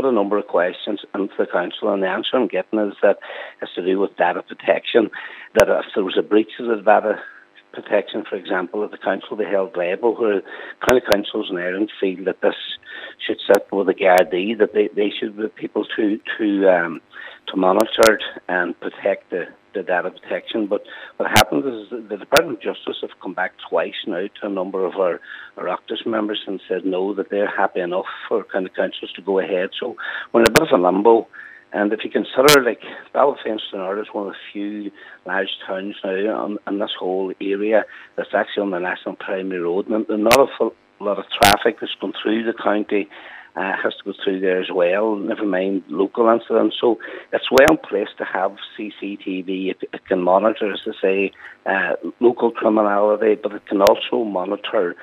put a number of questions into the council, and the answer I'm getting is that it's to do with data protection, that if there was a breach of the data protection, for example, that the council will be held liable, where county councils in Ireland feel that this should sit with the Gardaí, that they should be people to monitor and protect the data protection. But what happens is the Department of Justice have come back twice now to a number of our Oireachtas members and said no, that they're happy enough for county councils to go ahead. So we're in a bit of a limbo. And if you consider, like, Ballafence is one of the few large towns now in this whole area that's actually on the National Primary Road, and not a lot of traffic that's going through the county has to go through there as well, never mind local incidents. So it's well placed to have CCTV. It can monitor, as I say, local criminality, but it can also monitor,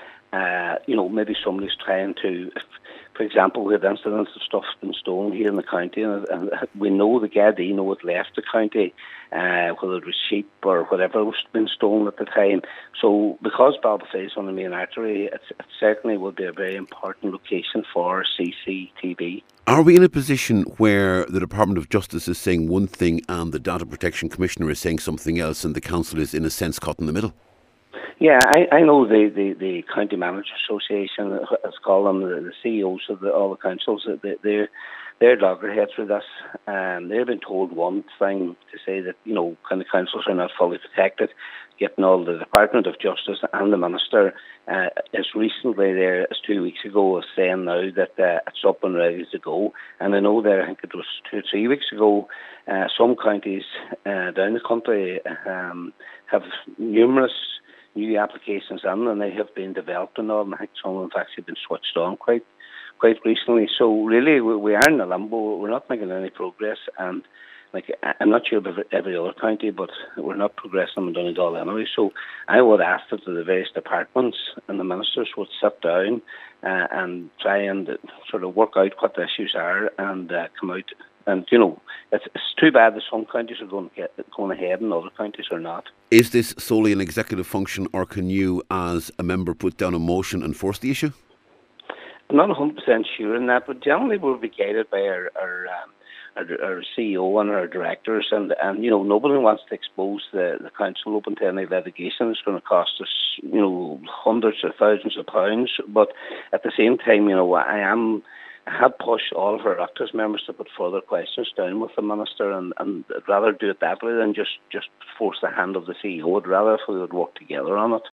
maybe somebody's trying to, for example, we had incidents of stuff been stolen here in the county, and we know the Gardaí know it left the county, whether it was sheep or whatever was been stolen at the time. So because Ballafence is on the main artery, it certainly will be a very important location for CCTV. Are we in a position where the Department of Justice is saying one thing and the Data Protection Commissioner is saying something else, and the council is in a sense caught in the middle? Yeah, I know the County Managers Association, as called them, the CEOs of all the councils, they're loggerheads with this. They've been told one thing, to say that, county councils are not fully protected, getting all the Department of Justice and the Minister as recently there as 2 weeks ago is saying now that it's up and ready to go. And I know there, I think it was 2 or 3 weeks ago, some counties down the country have numerous new applications in, and they have been developed and all, and I think some of them have actually been switched on quite recently. So really, we are in a limbo. We're not making any progress, and I'm not sure about every other county, but we're not progressing in Donegal anyway. So I would ask that the various departments and the ministers would sit down and try and sort of work out what the issues are and come out. And, it's too bad that some counties are going ahead and other counties are not. Is this solely an executive function, or can you, as a member, put down a motion and force the issue? I'm not 100% sure in that, but generally we'll be guided by our CEO and our directors, and nobody wants to expose the council open to any litigation. It's going to cost us, hundreds of thousands of pounds. But at the same time, I have pushed all of our Oireachtas members to put further questions down with the Minister, and I'd rather do it that way than just force the hand of the CEO. I'd rather if we would work together on it.